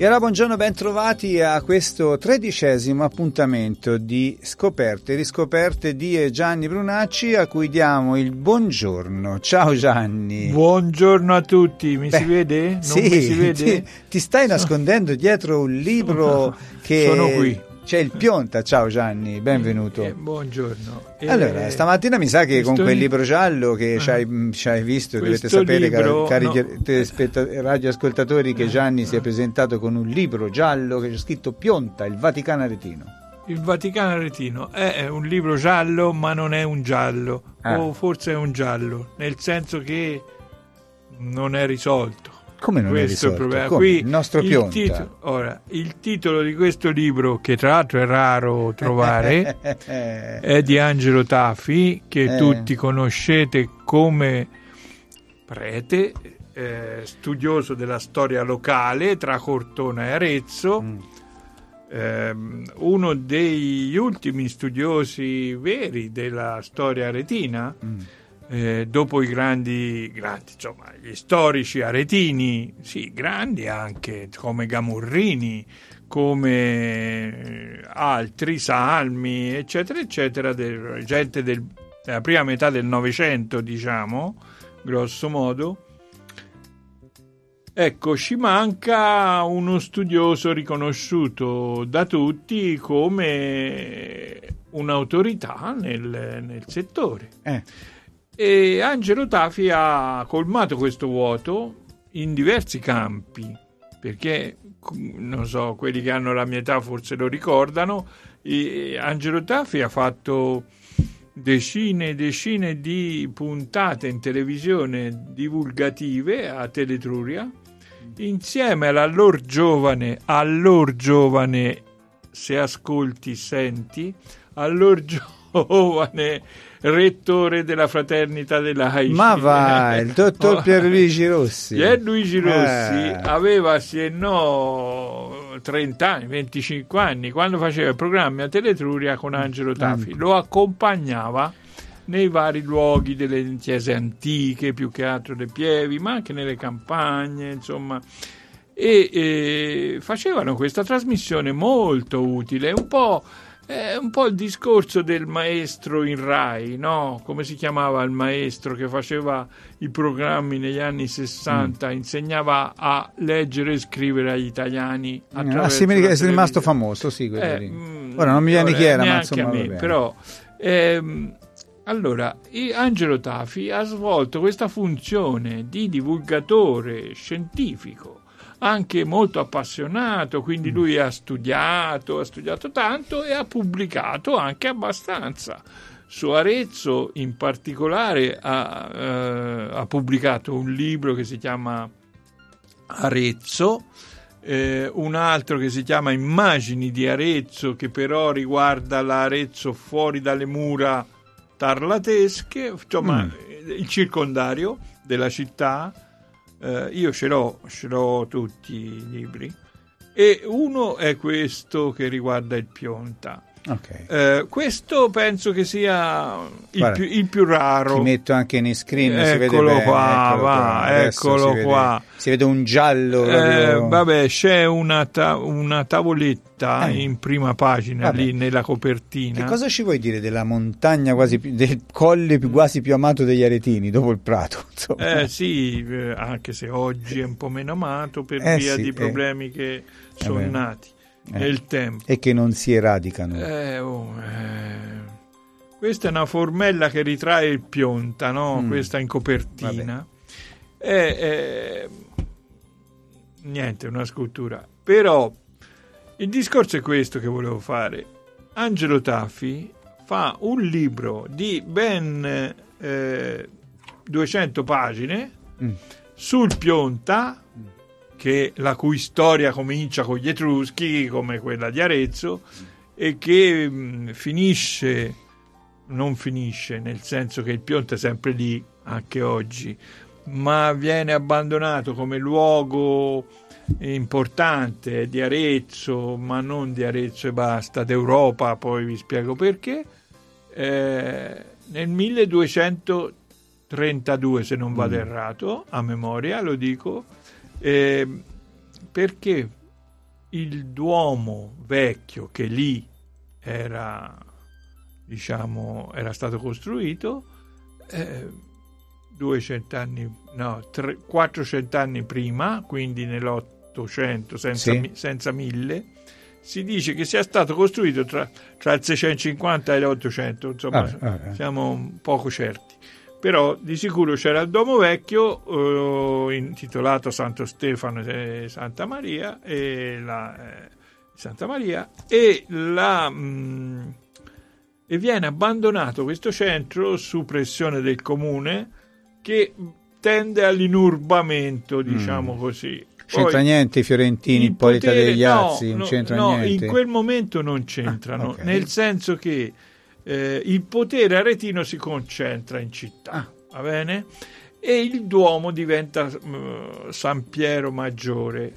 E allora buongiorno, ben trovati a questo 13° appuntamento di Scoperte e Riscoperte di Gianni Brunacci, a cui diamo il buongiorno. Ciao Gianni. Buongiorno a tutti, si vede? Non sì, mi si vede? Ti stai nascondendo dietro un libro che... Sono qui. C'è il Pionta. Ciao Gianni, benvenuto. Buongiorno. Allora, stamattina mi sa che con quel libro giallo che ci hai visto, dovete sapere, cari radioascoltatori, che Gianni si è presentato con un libro giallo che c'è scritto Pionta, il Vaticano Aretino. Il Vaticano Aretino è un libro giallo, ma non è un giallo, o forse è un giallo, nel senso che non è risolto. Come non è risolto? Il problema. Come? Qui il nostro Pionta. Il titolo di questo libro, che tra l'altro è raro trovare, è di Angelo Tafi, che tutti conoscete come prete, studioso della storia locale tra Cortona e Arezzo, uno degli ultimi studiosi veri della storia aretina. Dopo i grandi, insomma, gli storici aretini, sì, grandi anche, come Gamurrini, come altri, Salmi, eccetera, eccetera, gente della prima metà del Novecento, diciamo, grosso modo. Ecco, ci manca uno studioso riconosciuto da tutti come un'autorità nel settore. E Angelo Tafi ha colmato questo vuoto in diversi campi, perché, non so, quelli che hanno la mia età forse lo ricordano, Angelo Tafi ha fatto decine e decine di puntate in televisione divulgative a Teletruria, insieme all'allor giovane, se ascolti senti, allor giovane rettore della Fraternità dell'AICI. Ma va, il dottor Pierluigi Rossi. Pierluigi Rossi aveva 30 anni, 25 anni, quando faceva i programmi a Teletruria con Angelo Tafi. Lo accompagnava nei vari luoghi delle chiese antiche, più che altro le pievi, ma anche nelle campagne, insomma. E facevano questa trasmissione molto utile, un po' il discorso del maestro in Rai, no? Come si chiamava il maestro che faceva i programmi negli anni 60, insegnava a leggere e scrivere agli italiani. È rimasto famoso, sì, quello lì. Ora non mi viene chi era, ma insomma, a me, però allora, Angelo Tafi ha svolto questa funzione di divulgatore scientifico, anche molto appassionato, quindi lui ha studiato tanto e ha pubblicato anche abbastanza. Su Arezzo in particolare ha pubblicato un libro che si chiama Arezzo, un altro che si chiama Immagini di Arezzo, che però riguarda l'Arezzo fuori dalle mura tarlatesche, insomma il circondario della città. Io ce l'ho tutti i libri, e uno è questo che riguarda il Pionta. Questo penso che sia il più raro. Ti metto anche in screen, eccolo si vede bene, eccolo qua. Si vede un giallo. Vabbè, c'è una tavoletta in prima pagina, lì nella copertina. Che cosa ci vuoi dire della montagna del colle quasi più amato degli aretini dopo il Prato? Sì, anche se oggi è un po' meno amato per via di problemi che sono nati nel tempo e che non si eradicano. Questa è una formella che ritrae il Pionta, no? Questa in copertina. Niente, una scultura. Però il discorso è questo che volevo fare. Angelo Tafi fa un libro di ben 200 pagine sul Pionta, la cui storia comincia con gli Etruschi, come quella di Arezzo, e che non finisce, nel senso che il Pionta è sempre lì anche oggi, ma viene abbandonato come luogo importante di Arezzo, ma non di Arezzo e basta, d'Europa, poi vi spiego perché. Nel 1232, se non vado errato, a memoria lo dico, perché il Duomo vecchio che lì era, diciamo, era stato costruito 400 anni prima, quindi nell'800 senza 1000, si dice che sia stato costruito tra il 650 e l'800, insomma siamo poco certi, però di sicuro c'era il Duomo vecchio intitolato Santo Stefano e Santa Maria e viene abbandonato questo centro su pressione del comune, che tende all'inurbamento, diciamo così. C'entra niente i fiorentini, Ippolita degli Azzi, non c'entra niente. In quel momento non c'entrano, nel senso che il potere aretino si concentra in città, va bene? E il Duomo diventa San Pietro Maggiore,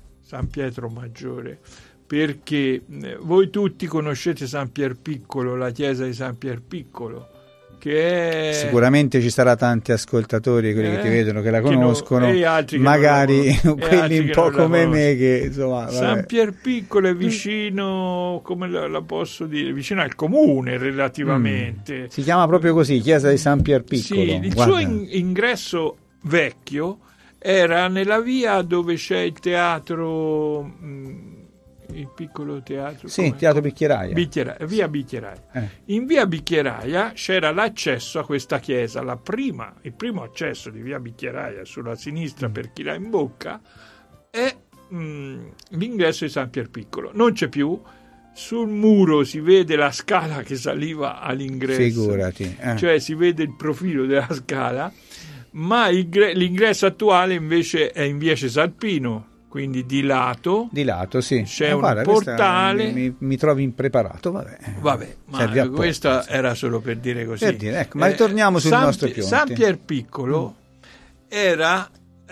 perché voi tutti conoscete San Pier Piccolo, la chiesa di San Pier Piccolo, che è... Sicuramente ci sarà tanti ascoltatori, quelli che ti vedono, che la conoscono, magari quelli un po' come me che insomma, San Pier Piccolo è vicino, come la posso dire, vicino al comune relativamente. Si chiama proprio così, chiesa di San Pier Piccolo. Sì, il suo ingresso vecchio era nella via dove c'è il teatro, il piccolo teatro, Teatro Bicchieraia, via Bicchieraia. In via Bicchieraia c'era l'accesso a questa chiesa, il primo accesso di via Bicchieraia sulla sinistra per chi la imbocca è l'ingresso di San Pier Piccolo. Non c'è più, sul muro si vede la scala che saliva all'ingresso, figurati, cioè si vede il profilo della scala, ma l'ingresso attuale invece è in via Cesalpino, quindi di lato sì. C'è un portale. Mi trovi impreparato, vabbè, ma questo era solo per dire così. Per dire, ecco, ma ritorniamo sul nostro Pionte. San Pier Piccolo era,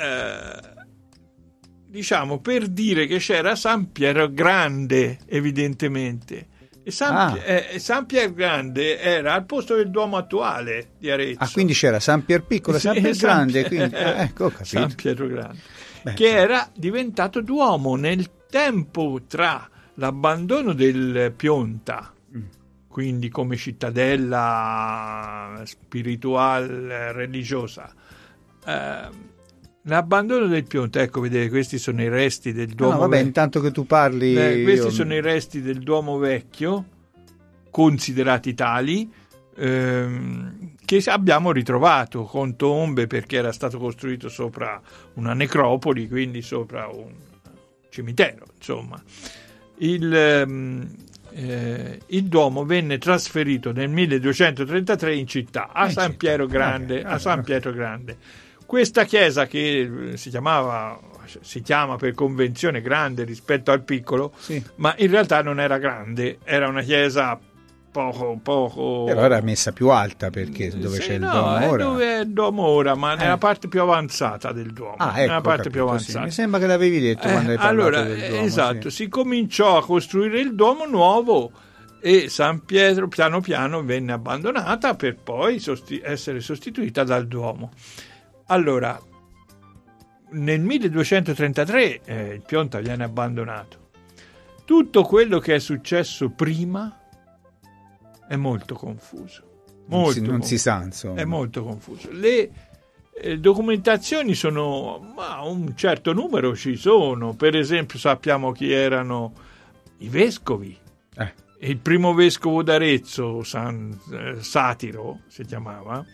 diciamo, per dire che c'era San Piero Grande, evidentemente. E San Pier Grande era al posto del Duomo attuale di Arezzo. Quindi c'era San Pier Piccolo e San Pier Grande, quindi, ecco, ho capito. San Pietro Grande. Che era diventato Duomo nel tempo tra l'abbandono del Pionta, quindi come cittadella spirituale religiosa, l'abbandono del Pionta, ecco, vedete, questi sono i resti del Duomo vecchio. Intanto che tu parli questi sono i resti del Duomo vecchio, considerati tali, che abbiamo ritrovato con tombe, perché era stato costruito sopra una necropoli, quindi sopra un cimitero, insomma. Il Duomo venne trasferito nel 1233 in città, a San Pietro Grande, Questa chiesa, che si chiama per convenzione grande rispetto al piccolo, ma in realtà non era grande, era una chiesa poco. Però era messa più alta, perché dove c'è il Duomo ora? Dove è il Duomo ora, ma nella parte più avanzata del Duomo. Ecco, parte più avanzata. Sì. Mi sembra che l'avevi detto quando hai parlato del Duomo. Esatto, si cominciò a costruire il Duomo nuovo e San Pietro piano piano venne abbandonata per poi essere sostituita dal Duomo. Allora, nel 1233 il Pionta viene abbandonato. Tutto quello che è successo prima è molto confuso. Non si sa, insomma. È molto confuso. Le documentazioni sono, ma un certo numero ci sono. Per esempio sappiamo chi erano i vescovi. Il primo vescovo d'Arezzo, San Satiro si chiamava.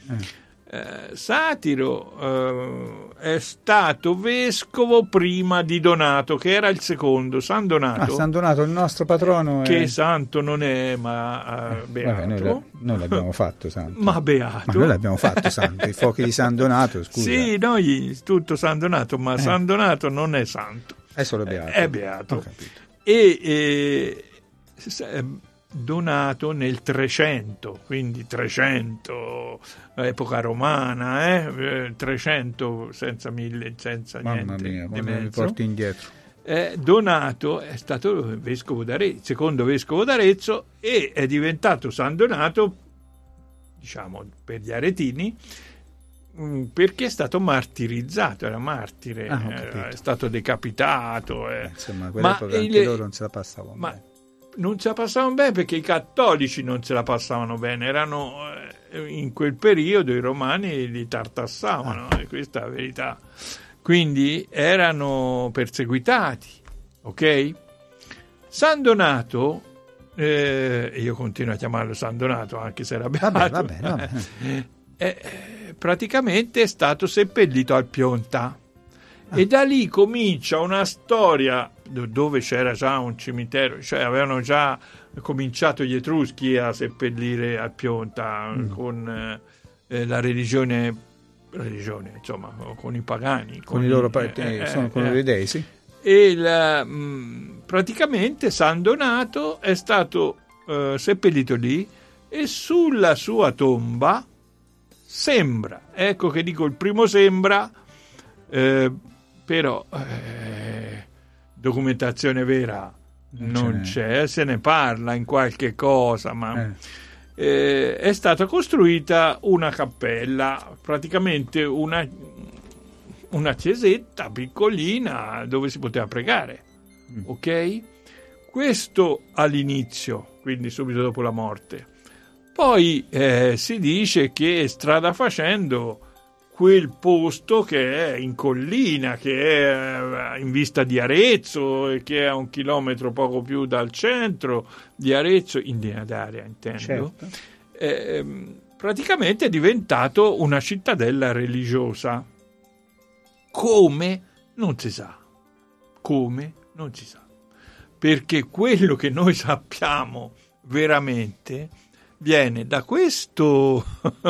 Satiro è stato vescovo prima di Donato, che era il secondo, San Donato. San Donato, il nostro patrono. Che santo non è, ma beato. Noi l'abbiamo fatto santo. Ma beato. Ma noi l'abbiamo fatto santo, i fuochi di San Donato, scusa. Sì, noi tutto San Donato, ma San Donato non è santo. È solo beato. È beato. Ho capito. E Donato nel 300, quindi 300 epoca romana, 300 senza 1000, senza Mamma niente. Mamma mia, quando mi porti indietro. Donato è stato vescovo d'Arezzo, secondo vescovo d'Arezzo, e è diventato San Donato, diciamo per gli aretini, perché è stato martirizzato, era martire, è stato decapitato. Insomma, a quell'epoca anche loro non se la passavano bene. Non se la passavano bene perché i cattolici non se la passavano bene, erano in quel periodo i romani li tartassavano, e questa è la verità. Quindi erano perseguitati, ok? San Donato, io continuo a chiamarlo San Donato anche se era beato, vabbè. Praticamente è stato seppellito al Pionta. E da lì comincia una storia dove c'era già un cimitero, cioè avevano già cominciato gli Etruschi a seppellire al Pionta con la religione, insomma, con i pagani, con i loro con i loro dei, sì. E praticamente San Donato è stato seppellito lì, e sulla sua tomba sembra, ecco che dico il primo sembra, però documentazione vera non c'è, se ne parla in qualche cosa, ma è stata costruita una cappella, praticamente una chiesetta piccolina dove si poteva pregare, ok? Questo all'inizio, quindi subito dopo la morte. Poi si dice che strada facendo quel posto che è in collina, che è in vista di Arezzo e che è a 1 chilometro poco più dal centro di Arezzo, in linea d'aria intendo, praticamente è diventato una cittadella religiosa. Come? Non si sa. Come? Non si sa. Perché quello che noi sappiamo veramente viene da questo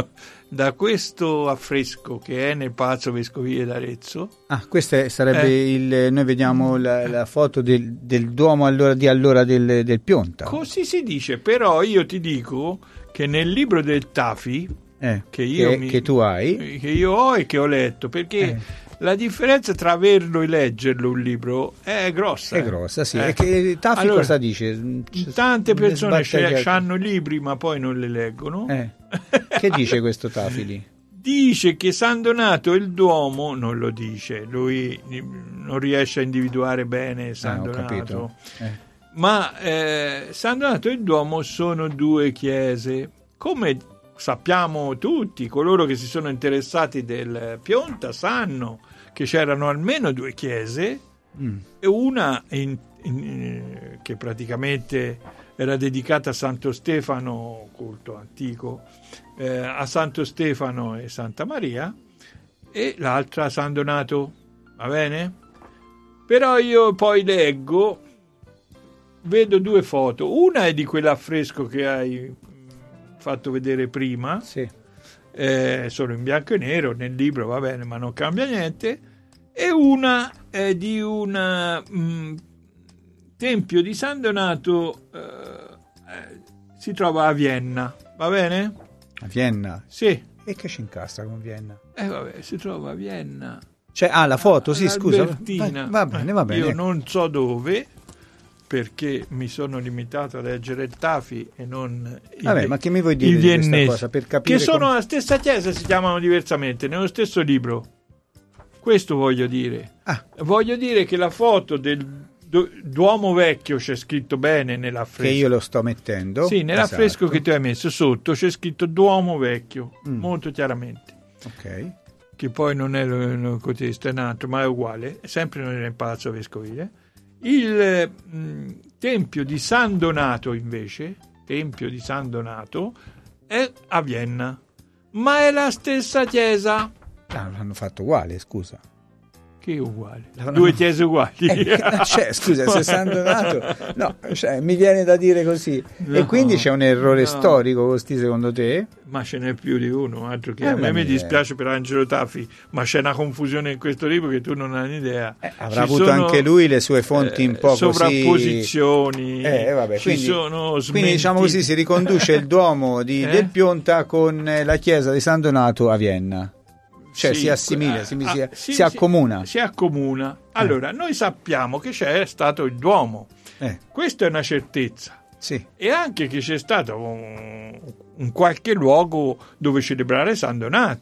affresco che è nel Palazzo Vescovile d'Arezzo. Questo sarebbe noi vediamo la foto del Duomo del Pionta. Così si dice, però io ti dico che nel libro del Tafi che tu hai, che io ho e che ho letto, perché la differenza tra averlo e leggerlo un libro è grossa. È grossa, sì. E che Tafi cosa dice? Tante persone hanno libri ma poi non le leggono. Che dice questo Tafi lì? Dice che San Donato e il Duomo, non lo dice, lui non riesce a individuare bene San Donato. Ma San Donato e il Duomo sono 2 chiese. Come sappiamo tutti, coloro che si sono interessati del Pionta sanno che c'erano almeno 2 chiese, e una che praticamente era dedicata a Santo Stefano, culto antico, a Santo Stefano e Santa Maria, e l'altra a San Donato, va bene? Però io poi leggo, vedo 2 foto, una è di quell'affresco che hai fatto vedere prima, sono in bianco e nero nel libro, va bene, ma non cambia niente, e una è di un tempio di San Donato, si trova a Vienna, va bene? A Vienna? Sì. E che ci incastra con Vienna? Vabbè, si trova a Vienna. La foto, sì, scusa. Va bene. Io non so dove, perché mi sono limitato a leggere il Tafi e non ma che mi vuoi dire di questa cosa, per capire che sono la stessa chiesa, si chiamano diversamente nello stesso libro. Questo voglio dire. Voglio dire che la foto del Duomo vecchio c'è scritto bene nell'affresco, che io lo sto mettendo. Sì, nell'affresco che tu hai messo sotto c'è scritto Duomo vecchio, molto chiaramente. Ok. Che poi non è lo cotesto, è un altro, ma è uguale, è sempre nel Palazzo Vescovile. Il Tempio di San Donato invece, Tempio di San Donato, è a Vienna, ma è la stessa chiesa. L'hanno fatto uguale, scusa. Che è uguale? 2 chiese uguali. Scusa, se San Donato... mi viene da dire così. E quindi c'è un errore storico, Costi, secondo te? Ma ce n'è più di uno, altro che a me mi dispiace per Angelo Tafi, ma c'è una confusione in questo libro che tu non hai idea. Avrà avuto anche lui le sue fonti un po' sovrapposizioni, quindi diciamo così, si riconduce il Duomo del Pionta con la chiesa di San Donato a Vienna. Si assimila, si accomuna. Si accomuna. Allora, noi sappiamo che c'è stato il Duomo. Questa è una certezza. Sì. E anche che c'è stato un qualche luogo dove celebrare San Donato,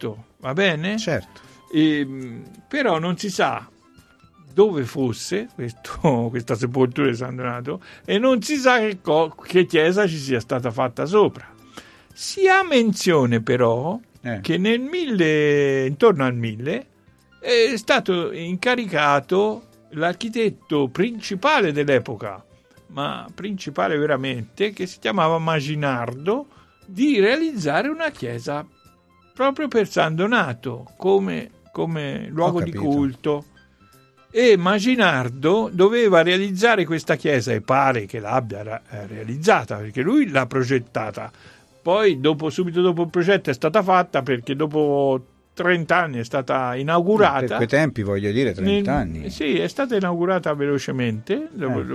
va bene? Certo. Però non si sa dove fosse questa sepoltura di San Donato e non si sa che chiesa ci sia stata fatta sopra. Si ha menzione però che intorno al 1000 è stato incaricato l'architetto principale dell'epoca, ma principale veramente, che si chiamava Maginardo, di realizzare una chiesa proprio per San Donato come luogo di culto. E Maginardo doveva realizzare questa chiesa e pare che l'abbia realizzata, perché lui l'ha progettata. Poi subito dopo il progetto è stata fatta, perché dopo 30 anni è stata inaugurata. Per quei tempi, voglio dire, 30 anni. Sì, è stata inaugurata velocemente.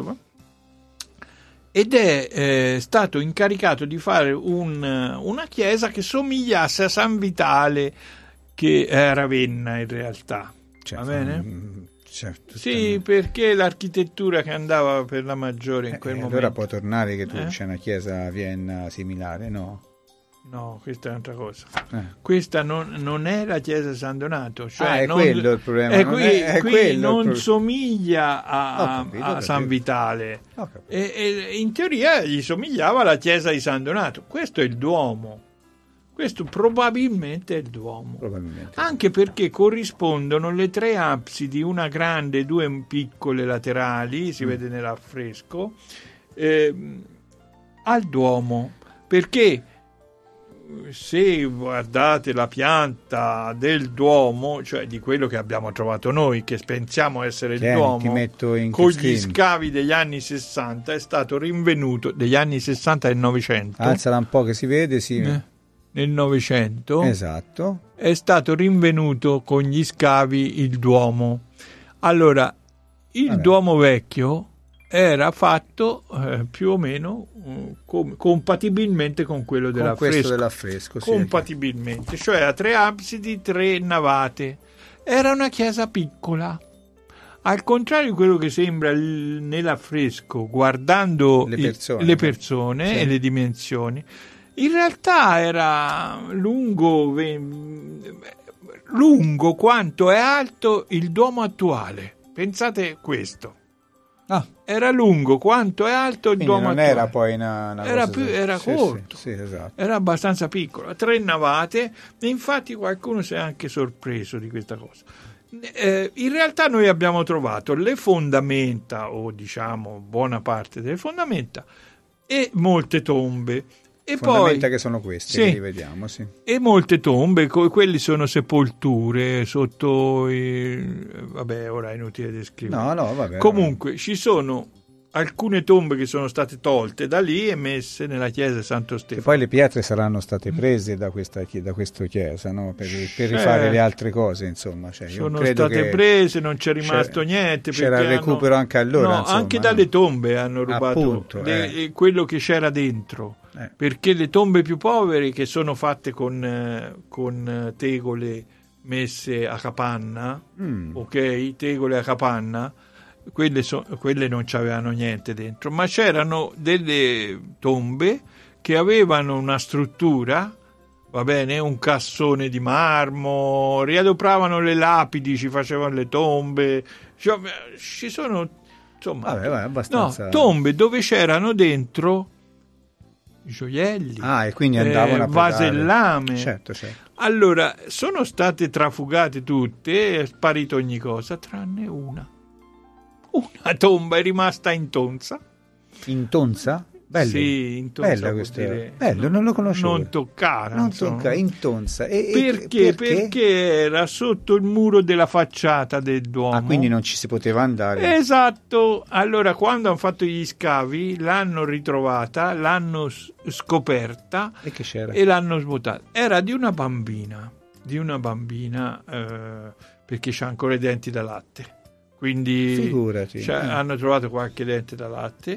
Ed è stato incaricato di fare una chiesa che somigliasse a San Vitale, che è a Ravenna in realtà. Certo, va bene? Certo, sì, perché l'architettura che andava per la maggiore in quel momento. Allora può tornare che tu c'è una chiesa a Vienna similare, no? No, questa è un'altra cosa. Questa non è la chiesa di San Donato. Cioè quello il problema. Qui non somiglia a San Vitale. E in teoria gli somigliava alla chiesa di San Donato. Questo è il Duomo. Questo probabilmente è il Duomo. Anche perché corrispondono le 3 absidi, una grande e 2 piccole laterali, si vede nell'affresco, al Duomo. Perché se guardate la pianta del Duomo, cioè di quello che abbiamo trovato noi, che pensiamo essere il Duomo, con gli scavi degli anni 60, è stato rinvenuto, degli anni 60 del Novecento. Alzala un po' che si vede, sì. Nel Novecento, esatto, è stato rinvenuto con gli scavi il Duomo. Allora, il Duomo vecchio era fatto più o meno compatibilmente con quello dell'affresco. Compatibilmente, cioè a 3 absidi, 3 navate. Era una chiesa piccola. Al contrario di quello che sembra nell'affresco, guardando le persone e le dimensioni, in realtà era lungo quanto è alto il Duomo attuale. Pensate questo. Era lungo quanto è alto il Duomo non attuale. Era poi una cosa era corto. Sì, esatto. Era abbastanza piccolo, 3 navate, e infatti qualcuno si è anche sorpreso di questa cosa. In realtà noi abbiamo trovato le fondamenta, o diciamo buona parte delle fondamenta, e molte tombe. E fondamenta poi, che sono queste, che rivediamo, sì. E molte tombe, quelli sono sepolture sotto vabbè, ora è inutile descrivere. No, vabbè. Comunque ci sono alcune tombe che sono state tolte da lì e messe nella chiesa di Santo Stefano. E poi le pietre saranno state prese da questa chiesa, no? Per rifare le altre cose, insomma. Cioè, sono state prese, non c'è rimasto niente. C'era il recupero anche allora. No, insomma, anche dalle tombe hanno rubato quello che c'era dentro. Perché le tombe più povere, che sono fatte con tegole messe a capanna, ok? Tegole a capanna, quelle non c'avevano niente dentro, ma c'erano delle tombe che avevano una struttura, va bene, un cassone di marmo, riadopravano le lapidi, ci facevano le tombe, cioè, ci sono, insomma, abbastanza... tombe dove c'erano dentro gioielli, e quindi andavano a vasellame. Certo. Allora, sono state trafugate tutte, è sparito ogni cosa, tranne una tomba è rimasta intonsa. Intonsa? Bello. Sì, intonsa. Bello questo. Bello, non lo conoscevo. Non toccare. Intonsa. Perché era sotto il muro della facciata del Duomo. Quindi non ci si poteva andare. Esatto. Allora, quando hanno fatto gli scavi, l'hanno ritrovata, l'hanno scoperta e che c'era? E l'hanno svuotata. Era di una bambina, perché c'ha ancora i denti da latte. Quindi figurati. Hanno trovato qualche dente da latte.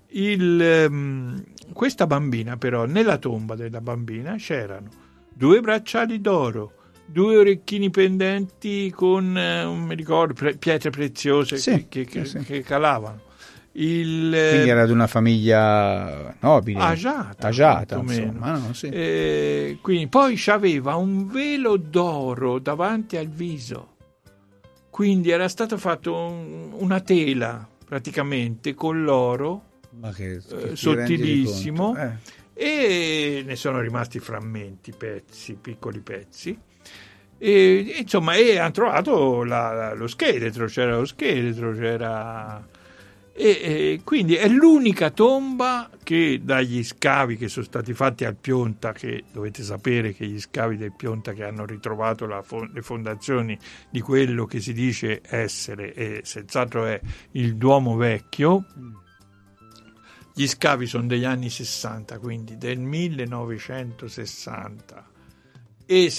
Questa bambina, però, nella tomba della bambina c'erano 2 bracciali d'oro, 2 orecchini pendenti con, non mi ricordo, pietre preziose che calavano. Quindi era di una famiglia nobile, agiata insomma, no? Sì. Quindi poi c'aveva un velo d'oro davanti al viso, quindi era stato fatto una tela praticamente con l'oro, ma che sottilissimo, e ne sono rimasti frammenti, piccoli pezzi. E insomma, hanno trovato lo scheletro, e quindi è l'unica tomba che dagli scavi che sono stati fatti al Pionta, che dovete sapere che gli scavi del Pionta che hanno ritrovato le fondazioni di quello che si dice essere, e senz'altro è il Duomo Vecchio, gli scavi sono degli anni 60, quindi del 1960 e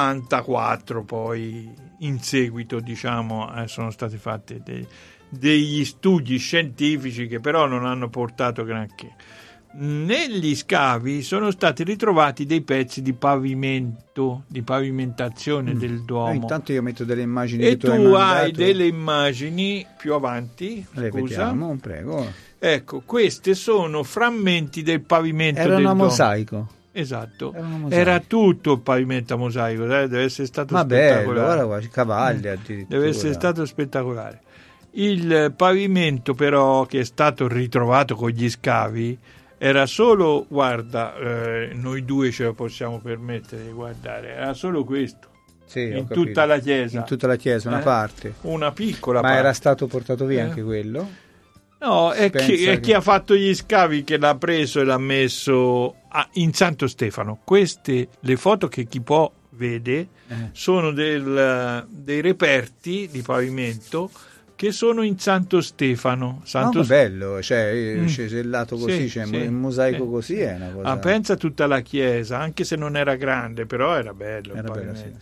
74 poi in seguito, diciamo, sono stati fatti degli studi scientifici che però non hanno portato granché. Negli scavi sono stati ritrovati dei pezzi di pavimento, di pavimentazione del Duomo. Intanto io metto delle immagini e che tu hai delle immagini più avanti, le vediamo, prego. Ecco, queste sono frammenti del pavimento del Duomo. Era un mosaico. Esatto, era tutto il pavimento a mosaico, deve essere stato spettacolare. Bello, cavalli addirittura. Deve essere stato spettacolare. Il pavimento però che è stato ritrovato con gli scavi era solo, guarda, noi due ce lo possiamo permettere di guardare, era solo questo. Sì, in tutta la chiesa. In tutta la chiesa, una parte. Una piccola parte. Ma era stato portato via anche quello? No, è chi ha fatto gli scavi che l'ha preso e l'ha messo in Santo Stefano. Queste, le foto che chi può vede, sono dei reperti di pavimento che sono in Santo Stefano. Bello, cioè cesellato così, un mosaico così è una cosa. Pensa tutta la chiesa, anche se non era grande, però era bello. Era bello, sì.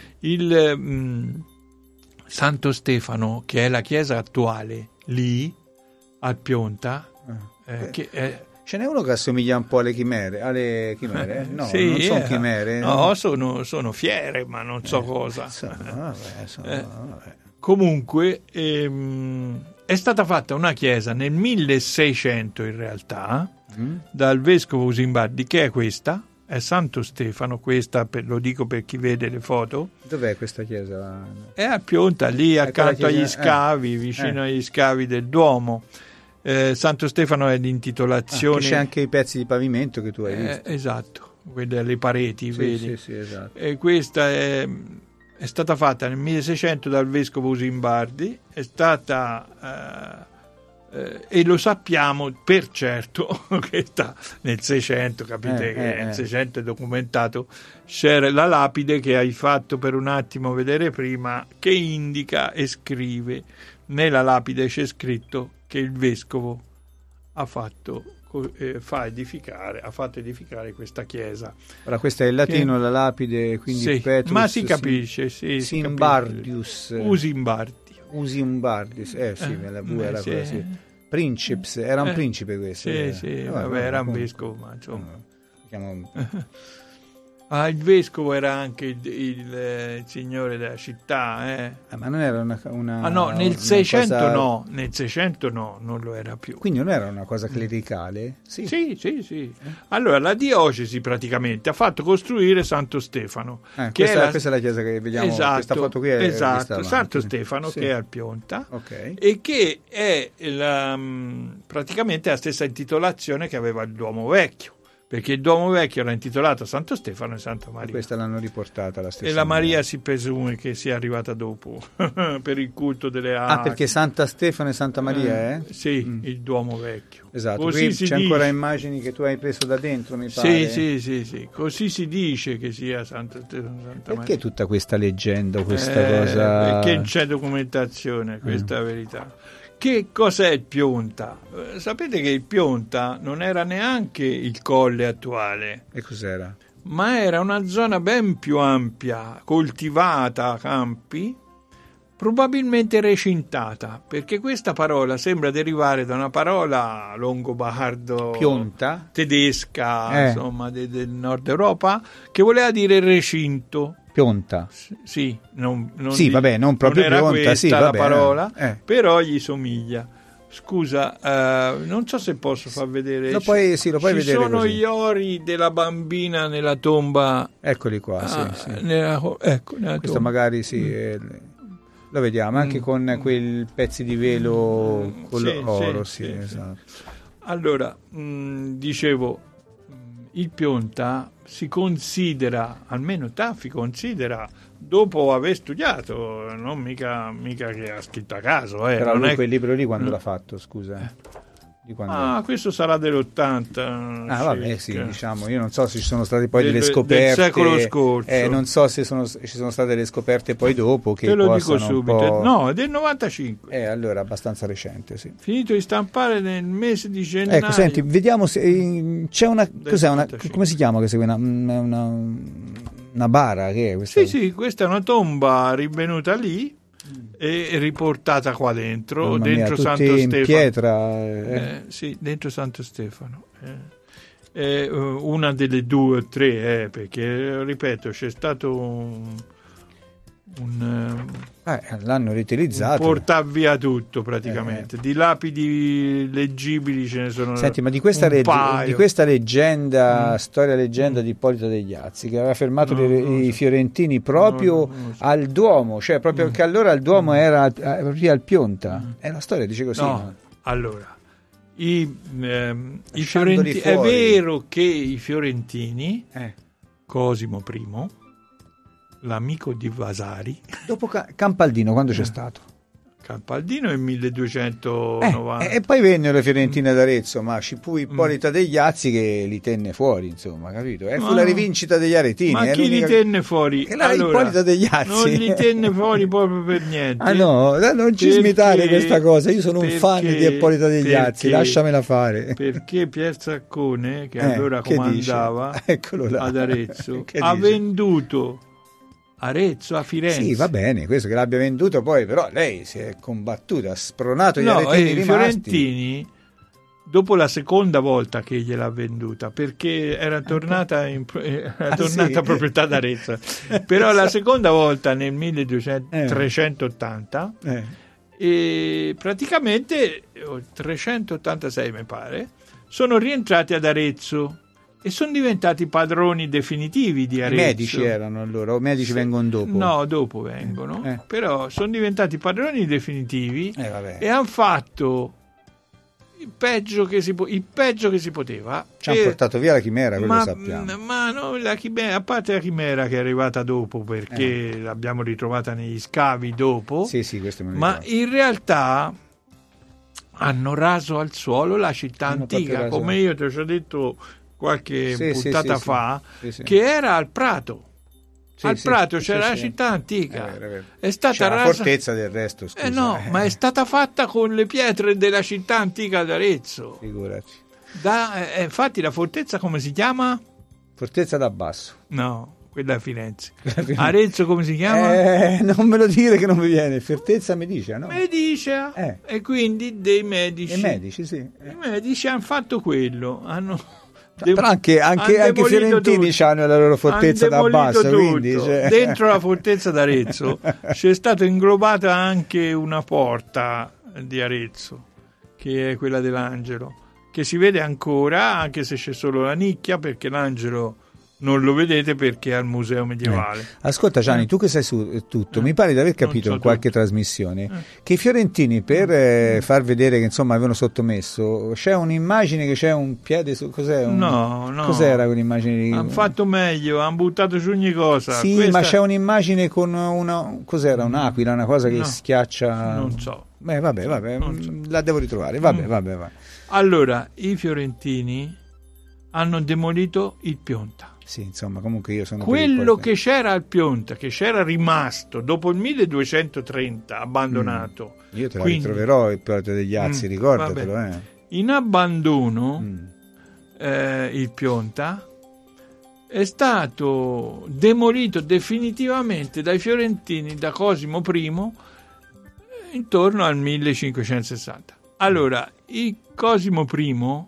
Il Santo Stefano, che è la chiesa attuale, lì al Pionta, ce n'è uno che assomiglia un po' alle chimere? No, sì, non sono chimere. No, sono fiere, ma non so cosa. Vabbè. Comunque è stata fatta una chiesa nel 1600 in realtà dal vescovo Usimbardi, che è questa, è Santo Stefano, questa lo dico per chi vede le foto. Dov'è questa chiesa? È a Pionta, lì accanto agli scavi, vicino agli scavi del Duomo. Santo Stefano è l'intitolazione. C'è anche i pezzi di pavimento che tu hai visto. Esatto, quelle le pareti, vedi? Sì, esatto. E questa è stata fatta nel 1600 dal vescovo Usimbardi, è stata e lo sappiamo per certo che sta nel 600, capite che nel 600 è documentato, c'era la lapide che hai fatto per un attimo vedere prima, che indica e scrive, nella lapide c'è scritto che il vescovo ha fatto edificare questa chiesa. Ora questo è il latino, la lapide, quindi sì, Petrus, ma si capisce, Usimbardius, la V era così. Princips, era un principe questo. Era un vescovo, ma insomma. Il vescovo era anche il signore della città, ma non era una no, nel 600 cosa... no, nel 600 no, non lo era più. Quindi non era una cosa clericale? Sì. Allora la diocesi praticamente ha fatto costruire Santo Stefano, questa è la chiesa che vediamo, questa foto qui è Santo Stefano, che è al Pionta, e che è praticamente la stessa intitolazione che aveva il Duomo Vecchio, perché il Duomo Vecchio era intitolato a Santo Stefano e Santa Maria. Questa l'hanno riportata la stessa. E la Maria si presume che sia arrivata dopo per il culto delle arti. Perché Santa Stefano e Santa Maria Sì, il Duomo Vecchio. Esatto, qui c'è ancora immagini che tu hai preso da dentro, mi pare. Sì. Così si dice che sia Santa Stefano e Santa Maria. Perché tutta questa leggenda, questa cosa? Perché c'è documentazione, questa è la verità. Che cos'è il Pionta? Sapete che il Pionta non era neanche il colle attuale. E cos'era? Ma era una zona ben più ampia, coltivata a campi, probabilmente recintata, perché questa parola sembra derivare da una parola longobardo, Pionta, tedesca, insomma, del nord Europa, che voleva dire recinto. Pionta. Sì, non proprio non era Pionta, questa la parola, però gli somiglia. Scusa, non so se posso far vedere. Lo puoi vedere. Ci sono così. gli ori della bambina nella tomba. Eccoli qua, sì. Nella Questo tomba. magari lo vediamo anche con quei pezzi di velo oro, sì, esatto. Allora, dicevo, il Pionta si considera, almeno Taffi considera, dopo aver studiato, non mica che ha scritto a caso. Però non lui è... quel libro lì quando l'ha fatto, scusa? Di quando... questo sarà dell'80. Vabbè, sì, diciamo, io non so se ci sono state poi delle scoperte del secolo scorso. Non so se ci sono state delle scoperte poi dopo che te lo dico possano subito. No, è del 95. Allora abbastanza recente, sì. Finito di stampare nel mese di gennaio. Ecco, senti, vediamo se c'è come si chiama questa? Una bara, che è questa? Sì, questa è una tomba rinvenuta lì e riportata qua dentro, dentro Santo Stefano. In pietra. Sì, dentro Santo Stefano. Una delle 2 o 3, perché ripeto, c'è stato l'hanno riutilizzato. Porta via tutto praticamente. Di lapidi leggibili ce ne sono. Senti, ma di questa leggenda, storia-leggenda di Ippolito degli Azzi, che aveva fermato i fiorentini proprio al Duomo, cioè proprio che allora il Duomo era proprio al Pionta. La storia dice così. No. Allora, i fiorentini, è vero che i fiorentini, Cosimo I, l'amico di Vasari, dopo Campaldino, quando c'è stato? Campaldino è 1290 e poi vennero le Fiorentine d'Arezzo, ma ci fu Ippolita degli Azzi che li tenne fuori, insomma, capito? Fu la rivincita degli Aretini. Ma chi li tenne fuori? Ippolita degli Azzi non li tenne fuori proprio per niente. Non ci smitare questa cosa, io sono un fan di Ippolita degli Azzi, lasciamela fare. Perché Pier Zaccone, che allora comandava ad Arezzo, ha venduto Arezzo a Firenze. Sì, va bene, questo che l'abbia venduto poi, però lei si è combattuta, ha spronato gli aretini rimasti. I fiorentini, dopo la seconda volta che gliel'ha venduta, perché era tornata proprietà d'Arezzo, però la seconda volta nel 1380 e praticamente 386 mi pare, sono rientrati ad Arezzo e sono diventati padroni definitivi di Arezzo. I medici erano loro, i medici vengono dopo? No, dopo vengono, però sono diventati padroni definitivi e hanno fatto il peggio che si poteva. Ci hanno portato via la chimera, quello sappiamo. Ma no, la chimera, a parte la chimera che è arrivata dopo, perché l'abbiamo ritrovata negli scavi dopo, sì, questo me lo ma in realtà hanno raso al suolo la città antica, come io ti ho detto qualche puntata fa, che era al Prato. Al Prato c'era la città antica. È stata la fortezza del resto, scusa. Ma è stata fatta con le pietre della città antica d'Arezzo. Figurati. Infatti la fortezza come si chiama? Fortezza da Basso. No, quella a Firenze. Arezzo come si chiama? Non me lo dire che non mi viene. Fortezza Medicea, no? Medicea. E quindi dei medici. I medici, sì. I medici hanno fatto quello, però anche i fiorentini hanno la loro fortezza da Basso, quindi, dentro la fortezza d'Arezzo c'è stata inglobata anche una porta di Arezzo, che è quella dell'Angelo, che si vede ancora, anche se c'è solo la nicchia, perché l'Angelo non lo vedete perché è al museo medievale. Ascolta Gianni, tu che sai su tutto, mi pare di aver capito in qualche trasmissione che i fiorentini per far vedere che insomma avevano sottomesso, c'è un'immagine che c'è un piede su, cos'è? No. Cos'era quell'immagine? Hanno fatto meglio, hanno buttato su ogni cosa. Sì, ma c'è un'immagine con cos'era? Un'aquila, una cosa che schiaccia. Non so. Vabbè, la devo ritrovare. Vabbè. Allora, i fiorentini hanno demolito il Pionta. Sì, insomma, comunque io sono quello che c'era al Pionta, che c'era rimasto dopo il 1230 abbandonato. Io te la ritroverò il Pionta degli Azzi, ricordatelo. In abbandono il Pionta è stato demolito definitivamente dai fiorentini, da Cosimo I, intorno al 1560. Allora, il Cosimo I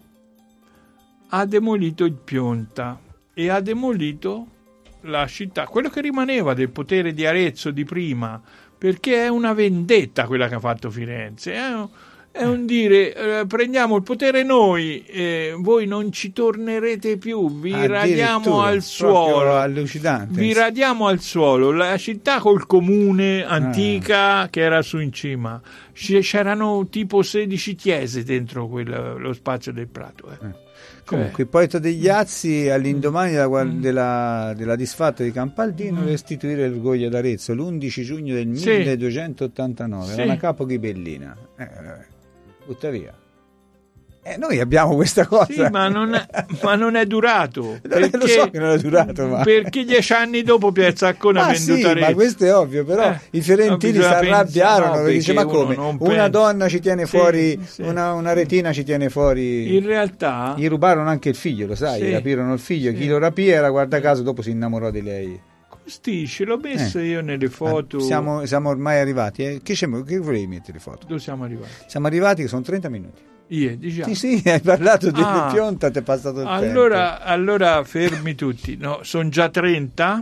ha demolito il Pionta e ha demolito la città, quello che rimaneva del potere di Arezzo di prima, perché è una vendetta quella che ha fatto Firenze, è È un dire, prendiamo il potere noi, voi non ci tornerete più, vi radiamo al suolo. Allucinante. Vi radiamo al suolo. La città col comune antica che era su in cima. C'erano tipo 16 chiese dentro lo spazio del prato. Comunque, il poeta degli Azzi, all'indomani della disfatta di Campaldino, restituire l'orgoglio d'Arezzo l'11 giugno del 1289. Era una capo ghibellina. Butta via. Noi abbiamo questa cosa. Sì, ma non è durato. Lo so che non è durato, ma... Perché 10 anni dopo Pier Zaccone ha venduto Arezzo. Ma questo è ovvio, però i fiorentini si arrabbiarono perché dice, ma come? Una donna ci tiene fuori, una retina ci tiene fuori. In realtà... Gli rubarono anche il figlio, lo sai, gli rapirono il figlio. Chi lo rapì era, guarda caso, dopo si innamorò di lei. Ce l'ho messo io nelle foto. Siamo ormai arrivati. Che volevi mettere le foto? Dove siamo arrivati? Siamo arrivati che sono 30 minuti. Diciamo. Sì, hai parlato di Pionta, ti è passato il tempo. Allora fermi tutti. No, sono già 30?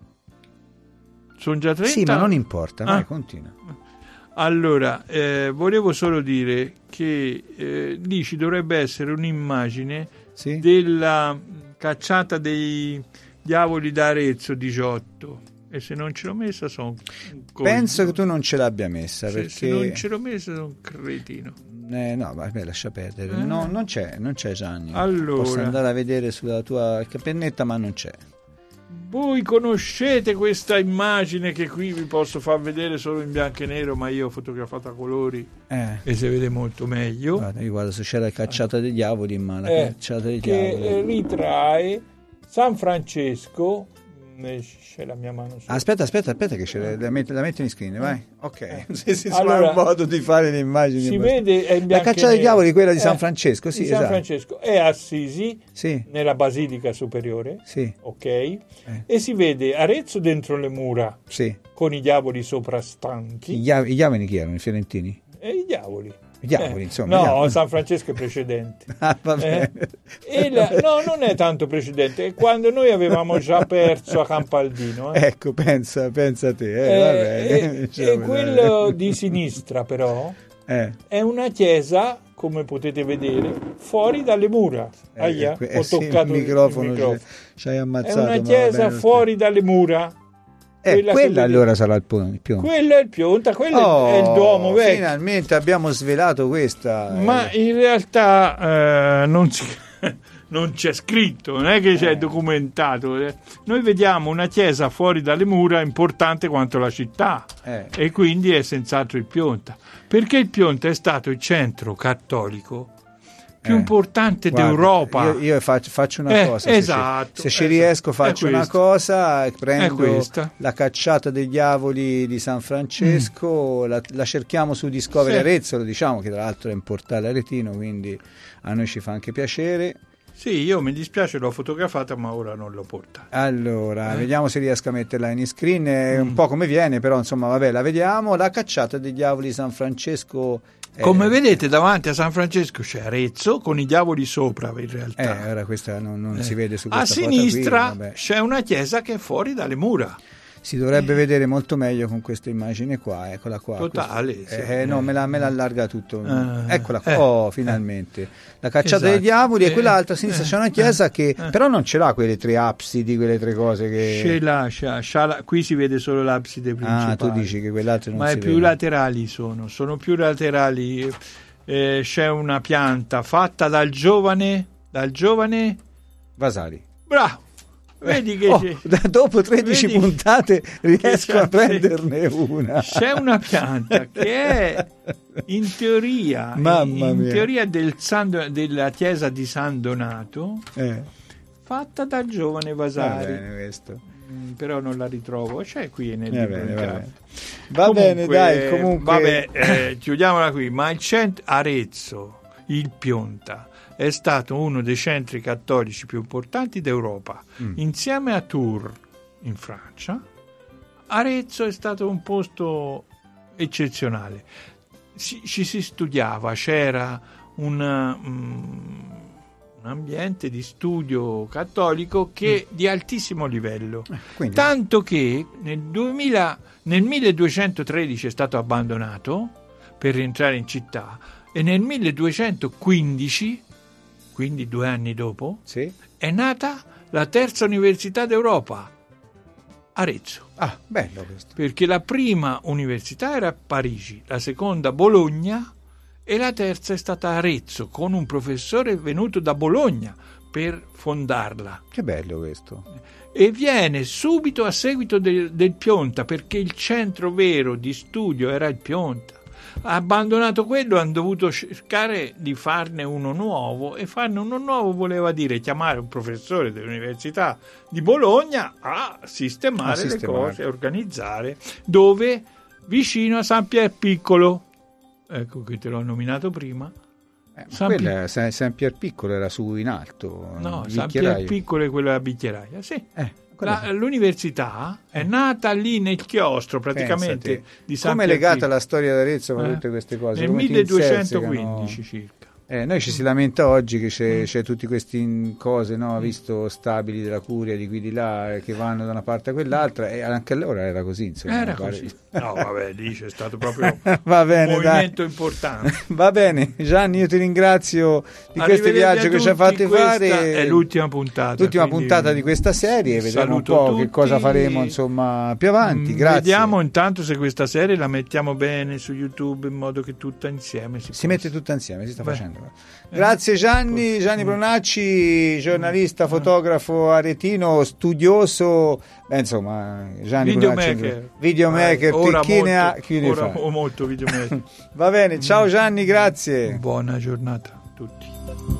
Sono già 30? Sì, ma non importa, vai, continua. Allora, volevo solo dire che lì ci dovrebbe essere un'immagine della cacciata dei diavoli d'Arezzo 18. E se non ce l'ho messa sono penso che tu non ce l'abbia messa, perché se non ce l'ho messa sono un cretino. No, vabbè, lascia perdere. No, non c'è Gianni. Allora, posso andare a vedere sulla tua pennetta, ma non c'è. Voi conoscete questa immagine che qui vi posso far vedere solo in bianco e nero, ma io ho fotografato a colori e si vede molto meglio. Guarda se c'è la cacciata dei diavoli, ma la cacciata dei diavoli che ritrae San Francesco. C'è la mia mano sopra. Aspetta che c'è, la metti in screen, vai. Ok. Si allora, un modo di fare le immagini. Si vede è in la cacciata dei diavoli, quella di San Francesco, sì, di San Francesco è a Assisi, nella Basilica Superiore. Sì. Ok. E si vede Arezzo dentro le mura. Sì. Con i diavoli soprastanti. I diavoli chi erano? I fiorentini? I diavoli. I diavoli, insomma. No, diavoli. San Francesco è precedente. Va bene. No, non è tanto precedente, è quando noi avevamo già perso a Campaldino. Ecco, pensa a te. E quello di sinistra, però, è una chiesa, come potete vedere, fuori dalle mura. Ho toccato il microfono. Ci hai ammazzato. È una chiesa fuori dalle mura. Quella allora sarà il Pionta. Quello è il Pionta, quello è il Duomo vecchio. Finalmente abbiamo svelato questa. Ma in realtà non c'è scritto, non è che c'è documentato. Noi vediamo una chiesa fuori dalle mura importante quanto la città e quindi è senz'altro il Pionta. Perché il Pionta è stato il centro cattolico più importante d'Europa. Io faccio una cosa, se ci riesco faccio una cosa, prendo la cacciata dei diavoli di San Francesco, la cerchiamo su Discovery Arezzo, lo diciamo che tra l'altro è un portale aretino, quindi a noi ci fa anche piacere. Sì, io mi dispiace, l'ho fotografata ma ora non l'ho portata. Allora, vediamo se riesco a metterla in screen, un po' come viene, però insomma vabbè, la vediamo, la cacciata dei diavoli di San Francesco. Come vedete davanti a San Francesco c'è Arezzo con i diavoli sopra in realtà. Ora questa non si vede su questa foto. A sinistra c'è una chiesa che è fuori dalle mura. Si dovrebbe vedere molto meglio con questa immagine qua, eccola qua. Totale. No, me la allarga tutto. Eccola qua, finalmente. La cacciata dei diavoli e quell'altra a sinistra c'è una chiesa che però non ce l'ha quelle tre absidi, quelle tre cose che... Ce l'ha, qui si vede solo l'abside principale. Tu dici che quell'altra non ma si è vede. più laterali sono più laterali. C'è una pianta fatta dal giovane Vasari. Bravo. Vedi che dopo 13 puntate riesco a prenderne una. C'è una pianta che è in teoria della chiesa di San Donato, fatta dal giovane Vasari. Va bene, questo. Però non la ritrovo, c'è qui nel libro. Va bene, dai, comunque chiudiamola qui. Ma il centro Arezzo, il Pionta, è stato uno dei centri cattolici più importanti d'Europa. Insieme a Tours in Francia, Arezzo è stato un posto eccezionale. Ci si studiava, c'era un ambiente di studio cattolico che di altissimo livello. Tanto che nel 1213 è stato abbandonato per rientrare in città E nel 1215, quindi 2 anni dopo, Sì. è nata la terza università d'Europa, Arezzo. Ah, bello questo. Perché la prima università era a Parigi, la seconda Bologna e la terza è stata Arezzo, con un professore venuto da Bologna per fondarla. Che bello questo. E viene subito a seguito del Pionta, perché il centro vero di studio era il Pionta. Ha abbandonato quello e hanno dovuto cercare di farne uno nuovo, e farne uno nuovo voleva dire chiamare un professore dell'Università di Bologna a sistemare le cose, organizzare, dove vicino a San Pier Piccolo, ecco che te l'ho nominato prima. San Pier Piccolo era su in alto. No, San Pier Piccolo è quello della bicchieraia, sì. L'università è nata lì nel chiostro praticamente di San Come è Pier legata Piccolo. la storia d'Arezzo con tutte queste cose? Nel 1215 circa. Noi ci si lamenta oggi che c'è tutti questi cose, no? Visto stabili della curia di qui di là che vanno da una parte a quell'altra, e anche allora era così, insomma. Era così. No, vabbè, lì c'è stato proprio Va bene, un movimento importante. Va bene, Gianni, io ti ringrazio di questo viaggio che ci hai fatto fare. È l'ultima puntata. L'ultima puntata di questa serie, vedremo un po' che cosa faremo, insomma, più avanti. Grazie. Vediamo intanto se questa serie la mettiamo bene su YouTube in modo che tutta insieme si mette tutta insieme, si sta facendo. Grazie Gianni Pronacci, giornalista, fotografo aretino, studioso, insomma, Gianni videomaker, videomaker, chi ne ha chi ne fa. Molto videomaker. Va bene, ciao Gianni, grazie. Buona giornata a tutti.